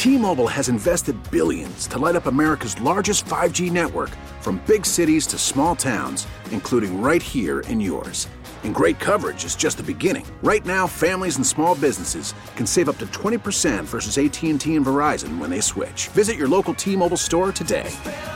T-Mobile has invested billions to light up America's largest 5G network, from big cities to small towns, including right here in yours. And great coverage is just the beginning. Right now, families and small businesses can save up to 20% versus AT&T and Verizon when they switch. Visit your local T-Mobile store today.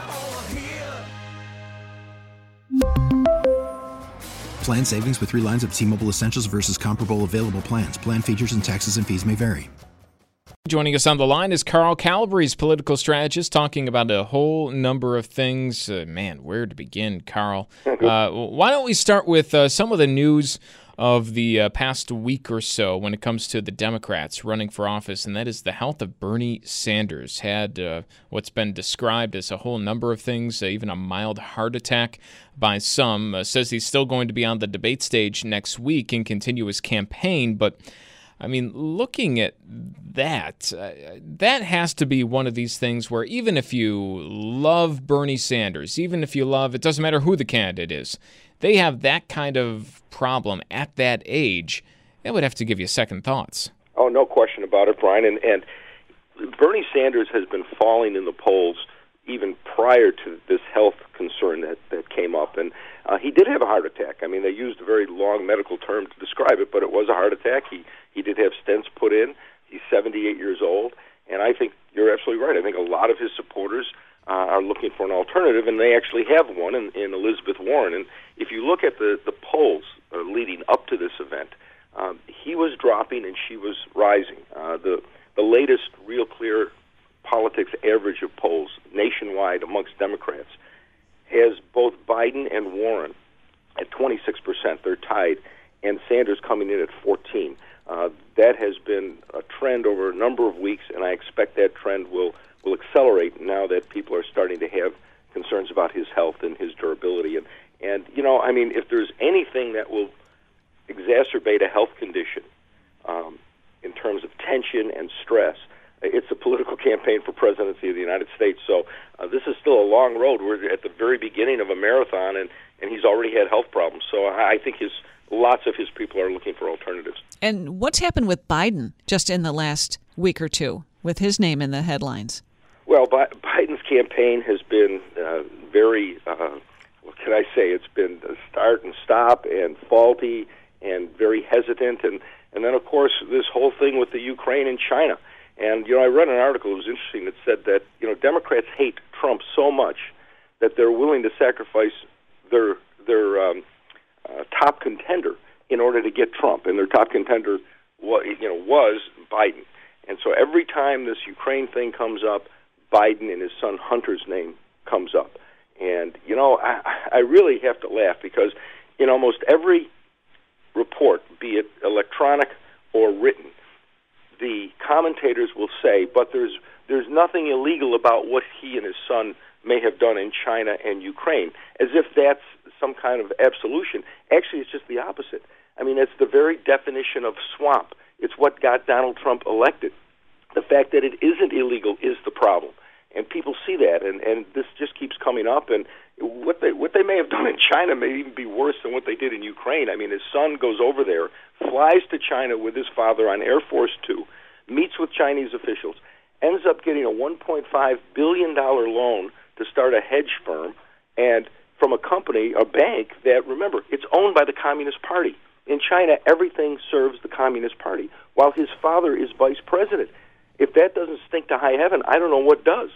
Plan savings with 3 lines of T-Mobile Essentials versus comparable available plans. Plan features and taxes and fees may vary. Joining us on the line is Carl Calabrese, political strategist, talking about a whole number of things. Where to begin, Carl? Why don't we start with some of the news of the past week or so when it comes to the Democrats running for office, and that is the health of Bernie Sanders. Had what's been described as a whole number of things, even a mild heart attack by some. Says he's still going to be on the debate stage next week and continue his campaign, but I mean, looking at that, that has to be one of these things where even if you love Bernie Sanders, even if you love, it doesn't matter who the candidate is, they have that kind of problem at that age, that would have to give you second thoughts. Oh, no question about it, Brian. And Bernie Sanders has been falling in the polls even prior to this health concern that came up. And he did have a heart attack. I mean, they used a very long medical term to describe it, but it was a heart attack. He did have stents put in. He's 78 years old. And I think you're absolutely right. I think a lot of his supporters are looking for an alternative, and they actually have one in Elizabeth Warren. And if you look at the polls leading up to this event, he was dropping and she was rising. The latest Real Clear Politics average of polls nationwide amongst Democrats has both Biden and Warren at 26%. They're tied, and Sanders coming in at 14%. That has been a trend over a number of weeks, and I expect that trend will accelerate now that people are starting to have concerns about his health and his durability. And you know, I mean, if there's anything that will exacerbate a health condition in terms of tension and stress, it's a political campaign for presidency of the United States. So this is still a long road. We're at the very beginning of a marathon, and he's already had health problems. So I think lots of his people are looking for alternatives. And what's happened with Biden just in the last week or two with his name in the headlines? Well, Biden's campaign has been very, what can I say, it's been start and stop and faulty and very hesitant. And then, of course, this whole thing with the Ukraine and China. And, you know, I read an article, it was interesting, that said that, you know, Democrats hate Trump so much that they're willing to sacrifice their top contender in order to get Trump. And their top contender was Biden. And so every time this Ukraine thing comes up, Biden and his son Hunter's name comes up. And, you know, I really have to laugh because in almost every report, be it electronic or written, the commentators will say, but there's nothing illegal about what he and his son may have done in China and Ukraine, as if that's some kind of absolution. Actually, it's just the opposite. I mean, it's the very definition of swamp. It's what got Donald Trump elected. The fact that it isn't illegal is the problem. And people see that, and this just keeps coming up. And what they may have done in China may even be worse than what they did in Ukraine. I mean, his son goes over there, flies to China with his father on Air Force Two, meets with Chinese officials, ends up getting a $1.5 billion loan to start a hedge firm, and from a company, a bank, that, remember, it's owned by the Communist Party. In China, everything serves the Communist Party, while his father is vice president. If that doesn't stink to high heaven, I don't know what does.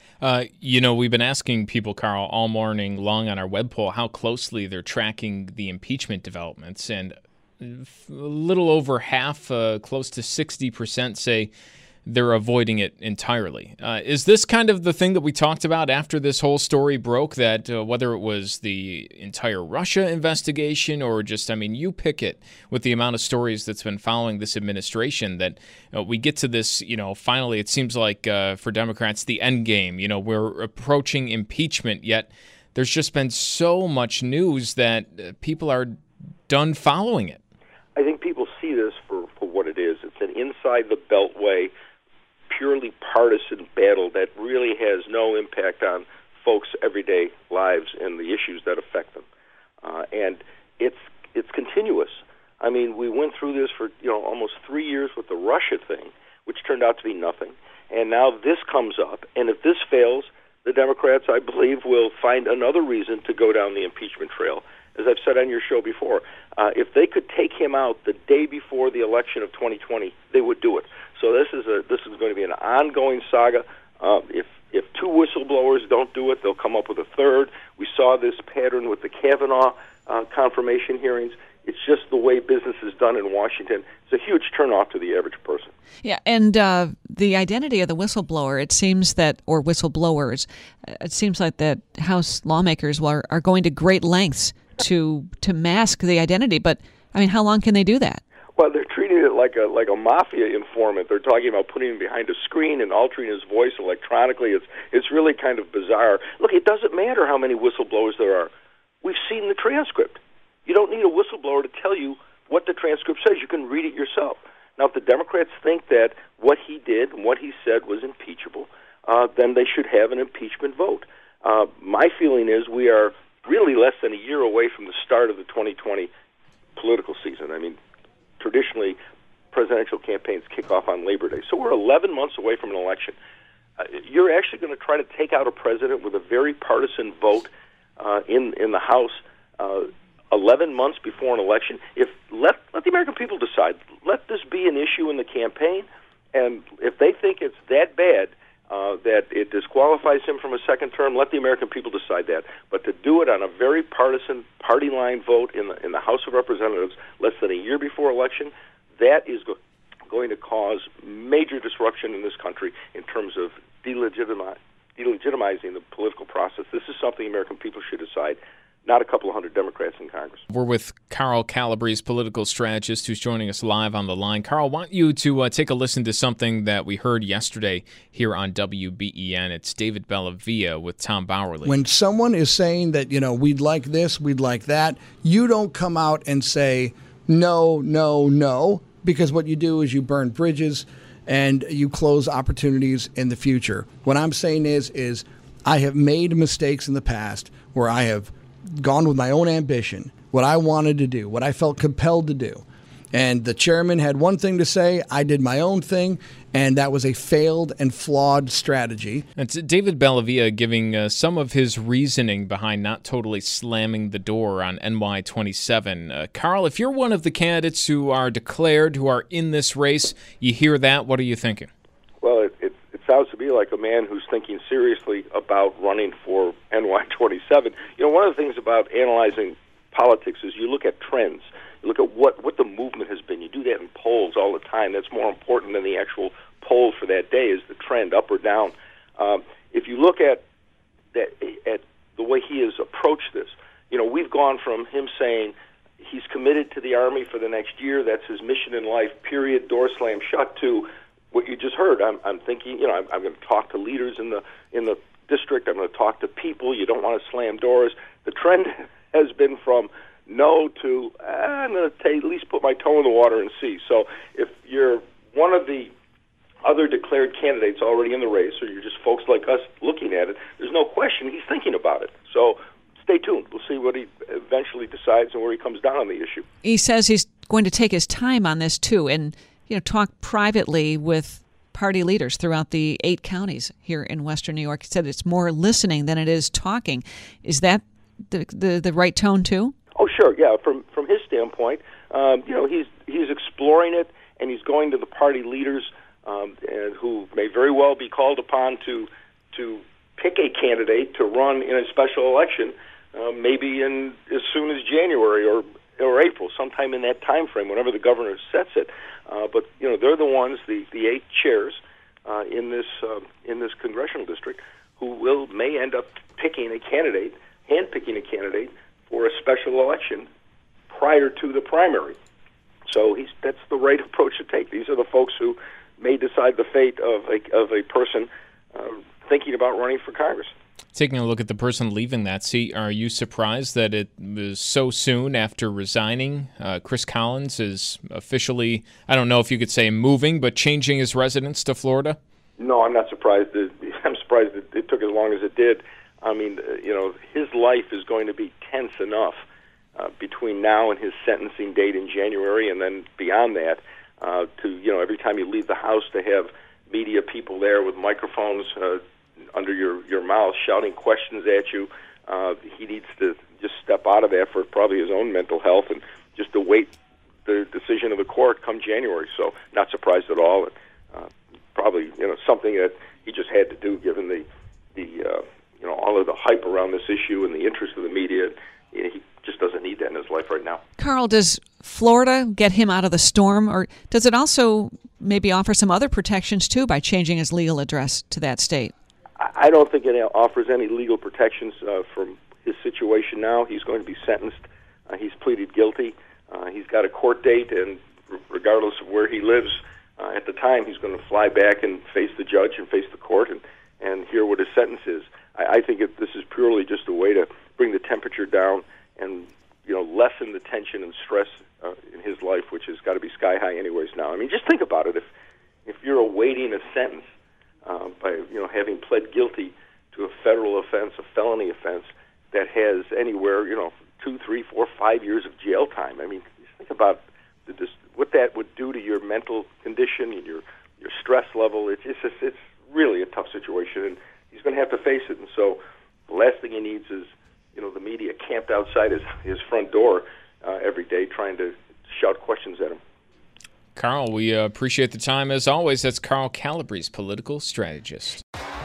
You know, we've been asking people, Carl, all morning long on our web poll how closely they're tracking the impeachment developments, and a little over half, close to 60%, say they're avoiding it entirely. Is this kind of the thing that we talked about after this whole story broke, that whether it was the entire Russia investigation or just, I mean, you pick it with the amount of stories that's been following this administration, that we get to this, you know, finally it seems like for Democrats, the end game, you know, we're approaching impeachment, yet there's just been so much news that people are done following it. I think people see this for what it is. It's an inside the beltway, purely partisan battle that really has no impact on folks' everyday lives and the issues that affect them. And it's continuous. I mean, we went through this for almost 3 years with the Russia thing, which turned out to be nothing. and now this comes up. And if this fails, the Democrats, I believe, will find another reason to go down the impeachment trail. As I've said on your show before, if they could take him out the day before the election of 2020, they would do it. So this is going to be an ongoing saga. If two whistleblowers don't do it, they'll come up with a third. We saw this pattern with the Kavanaugh confirmation hearings. It's just the way business is done in Washington. It's a huge turnoff to the average person. Yeah, and the identity of the whistleblower, it seems that, or whistleblowers, it seems like that House lawmakers are going to great lengths to mask the identity. But, I mean, how long can they do that? Well, they're treating it like a mafia informant. They're talking about putting him behind a screen and altering his voice electronically. It's really kind of bizarre. Look, it doesn't matter how many whistleblowers there are. We've seen the transcript. You don't need a whistleblower to tell you what the transcript says. You can read it yourself. Now, if the Democrats think that what he did and what he said was impeachable, then they should have an impeachment vote. My feeling is we are really less than a year away from the start of the 2020 political season. I mean, traditionally, presidential campaigns kick off on Labor Day. So we're 11 months away from an election. You're actually going to try to take out a president with a very partisan vote in the House 11 months before an election. Let the American people decide. Let this be an issue in the campaign, and if they think it's that bad that it disqualifies him from a second term, let the American people decide that. But to do it on a very partisan, party line vote in the House of Representatives less than a year before election, that is going to cause major disruption in this country in terms of delegitimizing the political process. This is something American people should decide, not a couple of hundred Democrats in Congress. We're with Carl Calabrese, political strategist, who's joining us live on the line. Carl, I want you to take a listen to something that we heard yesterday here on WBEN. It's David Bellavia with Tom Bauerle. When someone is saying that, we'd like this, we'd like that, you don't come out and say, no, no, no, because what you do is you burn bridges and you close opportunities in the future. What I'm saying is I have made mistakes in the past where I have gone with my own ambition, what I wanted to do, what I felt compelled to do. And the chairman had one thing to say, I did my own thing, and that was a failed and flawed strategy. It's David Bellavia giving some of his reasoning behind not totally slamming the door on NY27. Carl, if you're one of the candidates who are declared, who are in this race, you hear that, what are you thinking? Well, it sounds to me like a man who's thinking seriously about running for NY27. One of the things about analyzing politics is you look at trends. You look at what the movement has been. You do that in polls all the time. That's more important than the actual poll for that day, is the trend, up or down. If you look at the way he has approached this, we've gone from him saying he's committed to the Army for the next year, that's his mission in life, period, door slam shut, to what you just heard. I'm thinking, I'm going to talk to leaders in the district. I'm going to talk to people. You don't want to slam doors. The trend has been from no to I'm going to at least put my toe in the water and see. So if you're one of the other declared candidates already in the race, or you're just folks like us looking at it, there's no question he's thinking about it. So stay tuned. We'll see what he eventually decides and where he comes down on the issue. He says he's going to take his time on this too, and talk privately with party leaders throughout the 8 counties here in Western New York. He said it's more listening than it is talking. Is that the right tone too? Oh, sure, yeah. From his standpoint, he's exploring it, and he's going to the party leaders who may very well be called upon to pick a candidate to run in a special election, maybe in as soon as January or April, sometime in that time frame, whenever the governor sets it. But they're the ones, the 8 chairs in this congressional district, who may end up handpicking a candidate for a special election prior to the primary. So that's the right approach to take. These are the folks who may decide the fate of a person thinking about running for Congress. Taking a look at the person leaving that seat, are you surprised that it was so soon after resigning? Chris Collins is officially, I don't know if you could say moving, but changing his residence to Florida? No, I'm not surprised. I'm surprised that it took as long as it did. I mean, his life is going to be tense enough between now and his sentencing date in January, and then beyond that, to every time you leave the house to have media people there with microphones under your mouth shouting questions at you. He needs to just step out of that for probably his own mental health and just await the decision of the court come January. So not surprised at all. Probably something that he just had to do given the all of the hype around this issue and the interest of the media. He just doesn't need that in his life right now. Carl, does Florida get him out of the storm, or does it also maybe offer some other protections too by changing his legal address to that state? I don't think it offers any legal protections from his situation now. He's going to be sentenced. He's pleaded guilty. He's got a court date, and regardless of where he lives at the time, he's going to fly back and face the judge and face the court and hear what his sentence is. I think this is purely just a way to bring the temperature down and lessen the tension and stress in his life, which has got to be sky high anyways now. I mean, just think about it. If you're awaiting a sentence by having pled guilty to a federal offense, a felony offense that has anywhere 2, 3, 4, 5 years of jail time. I mean, just think about what that would do to your mental condition and your stress level. It's really a tough situation, and he's going to have to face it. And so the last thing he needs is the media camped outside his front door every day trying to shout questions at him. Carl, we appreciate the time as always. That's Carl Calabrese, political strategist.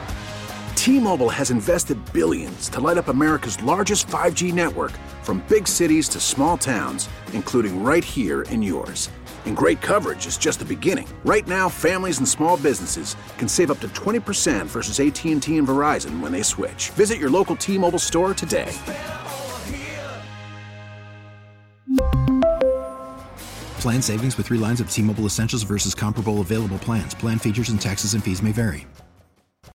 T-Mobile has invested billions to light up America's largest 5G network, from big cities to small towns, including right here in yours. And great coverage is just the beginning. Right now, families and small businesses can save up to 20% versus AT&T and Verizon when they switch. Visit your local T-Mobile store today. Plan savings with 3 lines of T-Mobile Essentials versus comparable available plans. Plan features and taxes and fees may vary.